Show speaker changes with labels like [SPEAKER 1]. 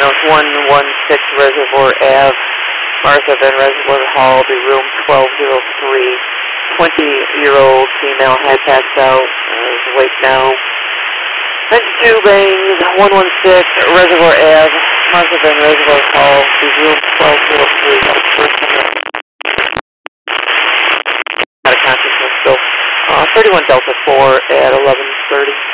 [SPEAKER 1] Diagnosed 116 Reservoir Ave, Martha Van Reservoir Hall, be room 1203. 20-year-old female had passed out, is awake now. 92 bangs, 116 Reservoir Ave, Martha Van Reservoir Hall, be room 1203. That was first time. Out of consciousness still. 31 Delta 4 at 11:30.